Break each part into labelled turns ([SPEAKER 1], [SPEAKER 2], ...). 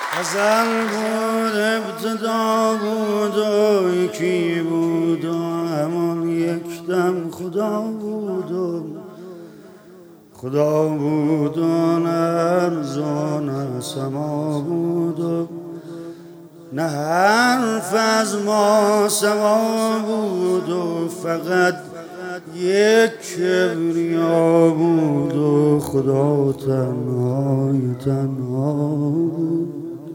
[SPEAKER 1] ازل بود ابتدا بود و یکی بود و همان یک دم خدا بود و خدا بود و نه ارض و نه سما بود و نه حرف از ما سوا بود و فقط یک کبریا بود و خدا تنهای تنها بود.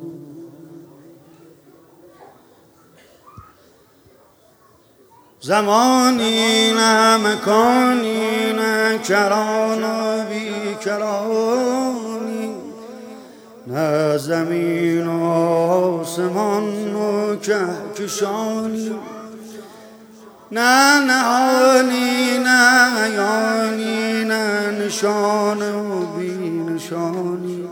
[SPEAKER 1] زمانی نه مکانی نه کران و بیکرانی، نه زمین و آسمان و کهکشانی، نه نهانی نه عیانی، نه نشان و بی نشانی،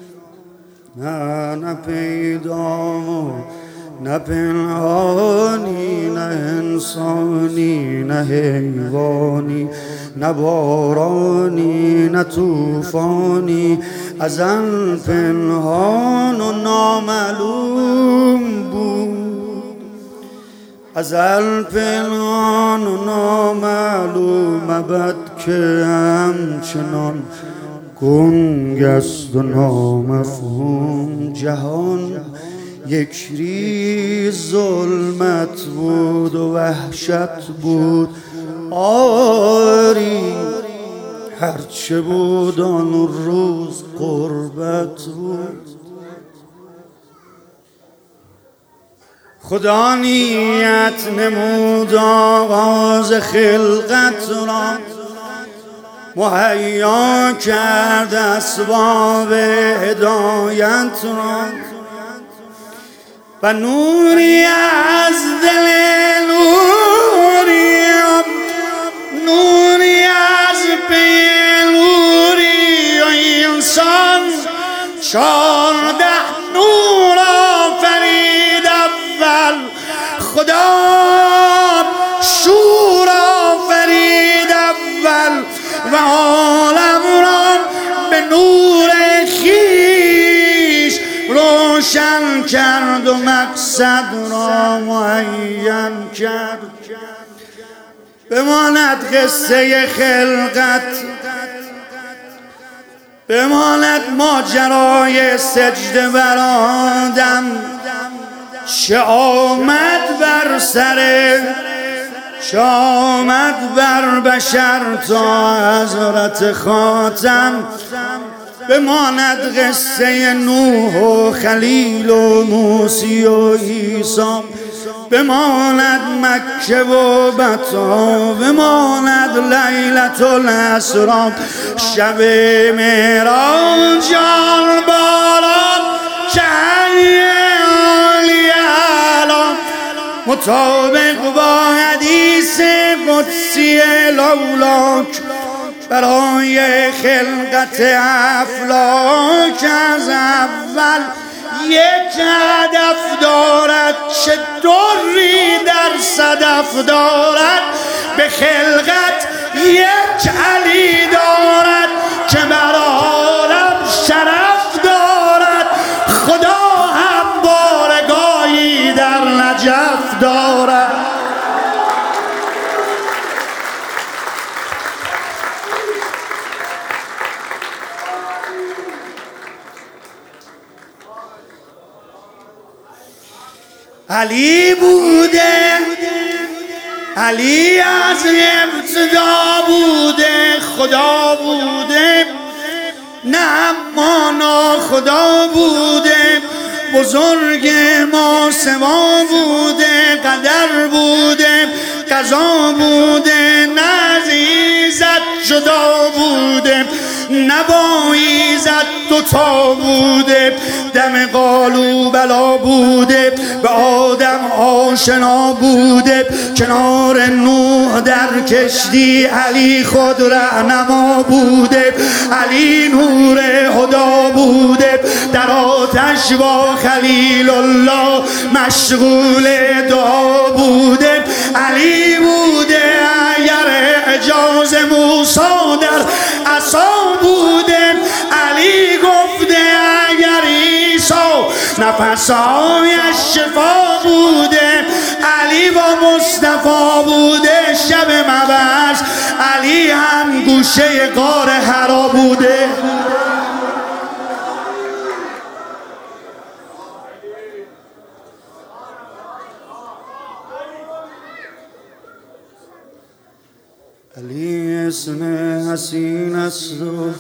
[SPEAKER 1] نه پیدا و نه پنهانی، نه انسانی نه حیوانی، نه بارانی نه طوفانی، ازل پنهان و نامعلوم بود، ازل پنهان و نامعلوم، ابد که همچنان گنگ است و نامفهوم. جهان یک ریز ظلمت بود و وحشت بود، آری هرچه بود آن روز غربت بود. خدا نیت نمود آغاز خلقت را، مهیا کرد اسباب هدایت را، و نوری از دل نوری، نوری از پی نوری، و انسان 14 نور آفرید اول. خدا شور آفرید اول و عالم را به نور خویش روشن کرد و مقصد را معین کرد. بماند قصه خلقت، بماند ماجرای سجده بر آدم، چه آمد بر سر، چه آمد بر بشر تا حضرت خاتم. بماند قصه نوح و خلیل و موسی و عیسی، بماند مکه و بطا، بماند لیلة الاسری، شب معراج باران که عالی اعلی، مطابق با حدیث قدسی لولاک، برای خلقت افلاک از اول یک هدف دارد، چه دری در صدف دارد. به خلقت یک علی دارد که بر عالم شرف دارد. خدا هم بارگاهی در نجف دارد. علی بوده، علی از ابتدا بوده، خدا بوده، نه اما خدا بوده، بزرگ ما سوا بوده، قدر بوده، قضا بوده، نه از ایزد جدا بوده، نه با ایزد دوتا بوده، دم قالو بلا بوده، به آدم آشنا بوده، کنار نوح در کشتی علی خود رهنما بوده، علی نور هدا بوده، در آتش با خلیل الله مشغول دعا بوده، علی بوده اگر اعجاز موسی در عصا بوده، علی گفته اگر عیسی نفسایش شفا بوده، علی با مصطفی بوده. شب مبعث علی هم گوشه غار حرا بوده. علی اسم حسین است و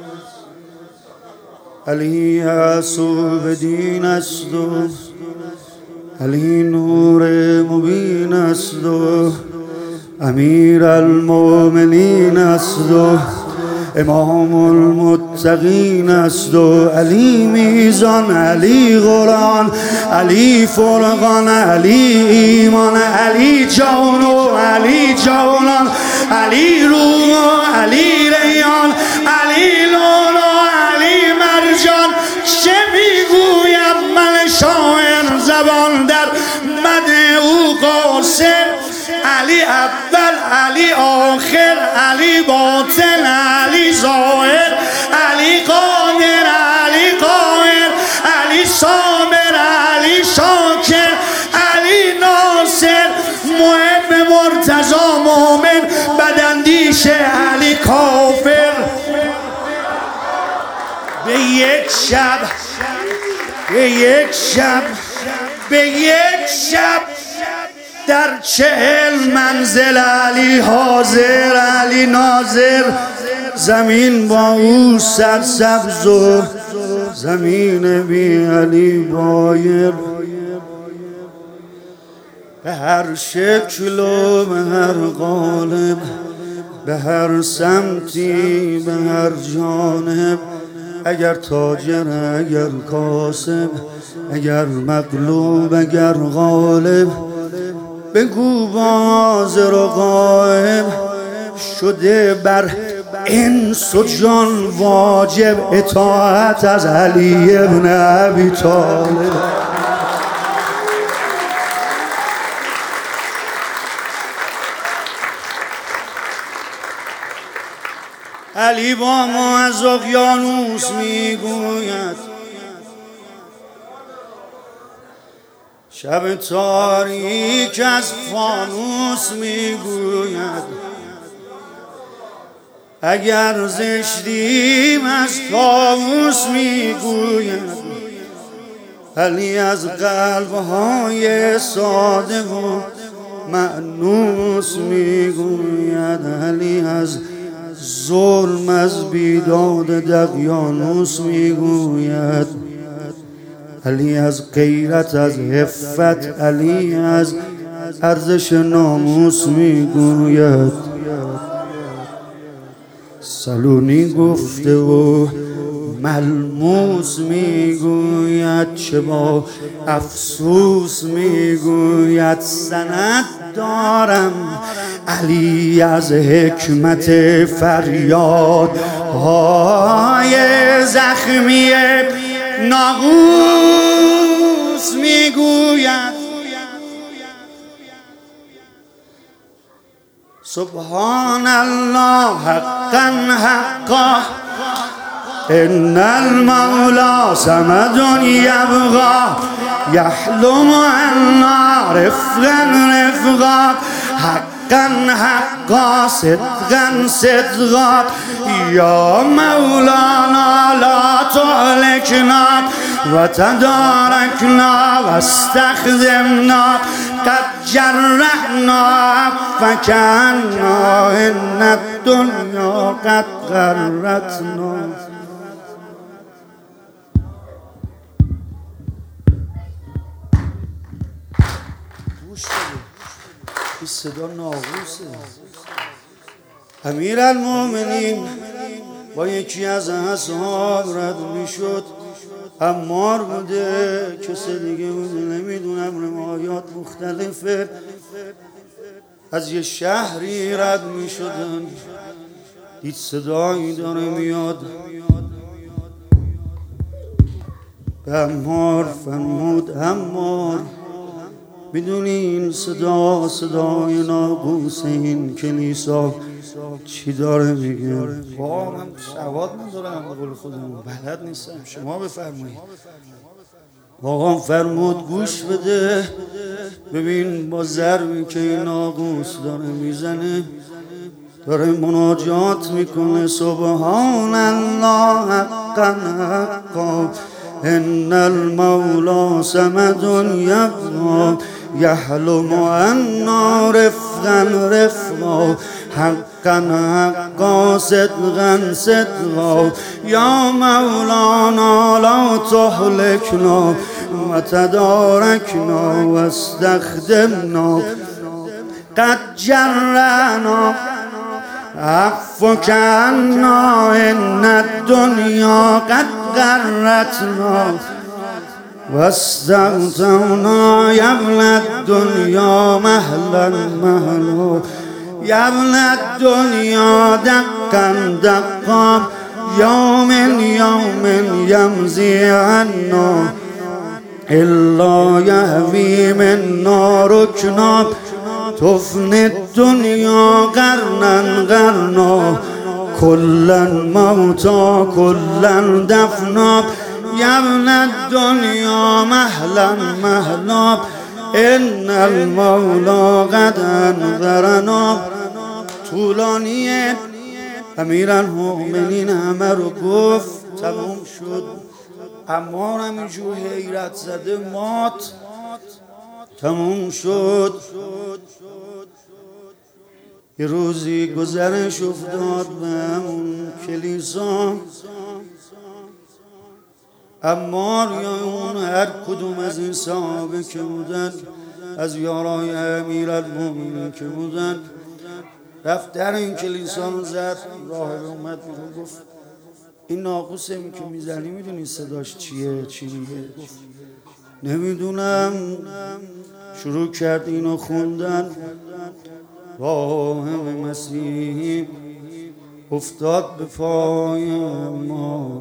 [SPEAKER 1] علی عصوب دین است و علی نور مبین است و امیر المؤمنین است و امام المتقین است و علی میزان، علی قرآن، علی فرقان، علی ایمان، علی جان و علی جانان، علی روح و علی ریان، علی لولا، علی مرجان. چه میگویم من شاعر زبان در مدح او قاصر؟ علی اول، علی آخر، علی باطن، علی ظاهر، علی قادر، علی قاهر، علی صابر، علی شاکر، علی ناصر، محب مرتضی مومن، بداندیش علی کافر. به یک شب، به یک شب، به یک شب در 40 منزل علی حاضر، علی ناظر. زمین با او سرسبز و زمین بی علی بایر. به هر شکل و به هر قالب، به هر سمتی، به هر جانب، اگر تاجر، اگر کاسب، اگر مغلوب، اگر غالب، بگو حاضر و غایب شده بر انس و جان واجب اطاعت از علی ابن ابی طالب. علی با ما از اقیانوس میگوید شب تاریک از فانوس میگوید اگر زشتیم از طاووس میگوید. علی از قلبهای ساده و مأنوس میگوید. علی از ظلم، از بیداد دقیانوس میگوید. علی از غیرت، از عفت، علی از ارزش ناموس میگوید. سلونی گفته و ملموس میگوید، چه با افسوس میگوید. سند دارم علی از حکمت فریاد های زخمی ناقوس میگوید. سبحان الله حقا حقا ان المولى صمد یبقى یحلم عنا رفقا رفقا حقا حقا صدقا صدقا یا مولانا لا تهلكنا وتداركنا واستخدمنا قد جرحنا فكأننا ان الدنيا قد غرتنا. این صدا ناقوسه. امیر المؤمنین با یکی از اصحاب رد میشد. عمار بوده، کسی دیگه بوده نمیدونم، روایات مختلفه. از یه شهری رد میشدن، دید صدایی داره میاد. به عمار فرمود عمار میدونی این صدا صدای ناقوس این کلیسا چی داره میگه؟ با من سواد ندارم به قول خودمون، بلد نیستم، شما بفرمایید. آقا فرمود گوش بده، ببین با ضربی که این آقوس داره میزنه داره مناجات میکنه سبحان الله حقا حقا ان المولا صمد یبقا یحلم انا رفقا رفقا حقا حقا صدقا صدقا یا مولانا لا تهلكنا و تدارکنا و استخدمنا قد جرنا عفوك عنا ان الدنیا قد غرتنا واستغتونا يا ابن الدنيا مهلا مهلا يا ابن الدنيا دقا دقا يوم يوم يمضي عنا إلا يهوي منا ركنا تفني الدنيا قرنا قرنا كلا موتا كلا دفنا يا ابن الدنيا مهلا مهلا ان المولا قد انذرنا. طولانیه امیرالمؤمنین همه رو گفت تموم شد. عمار همینجور حیرت زده مات تموم شد. یه روزی گذرش افتاد به همون کلیسا. عمار یا اون هر کدوم از این صحابه که بودن، از یارای امیرالمؤمنین که بودن، رفت در این کلیسا رو زد. راهب اومد بیرون گفت این ناقوس این که میزنی میدونی صداش چیه؟ چی میگه؟ گفت نمیدونم. شروع کرد اینو خوندن. راهب مسیحی افتاد به پای عمار.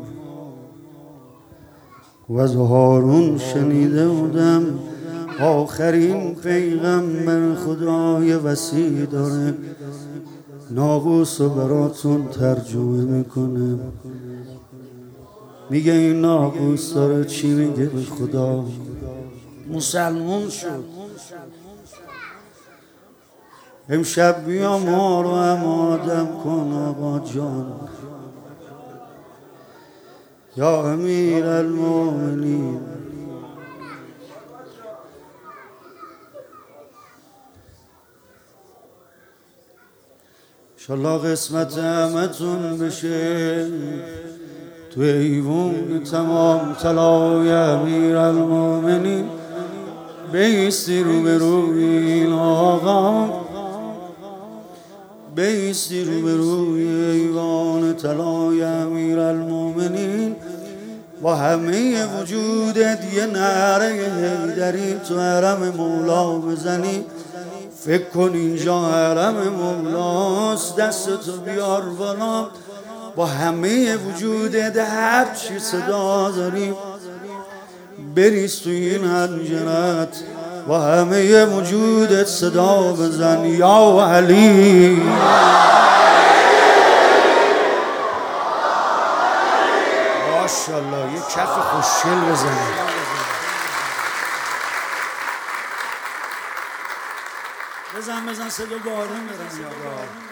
[SPEAKER 1] و از هارون شنیده بودم آخرین پیغمبر خدای وسیع داره ناقوس رو براتون ترجمه میکنه. میگه این ناقوس داره چی میگه به خدا. مسلمون شد. امشب بیا ما رو هم آدم کن آقا جان یا امیرالمؤمنین. انشالله قسمت همتون بشه تو ایوون تمام طلای امیرالمؤمنین بیستی رو به روی این آقا، بیستی رو به روی ایوان طلای امیرالمؤمنین با همه وجودت یه نعره حیدری تو حرم مولا بزنی. فکر کن اینجا حرم مولاست. دستتو بیار بالا با همه وجودت هر چی صدا داری بریز تو این حنجرت با همه وجودت صدا بزن یا علی. ماشاءالله یه کف خوشگل بزنید. بزن صدا بارون برم یا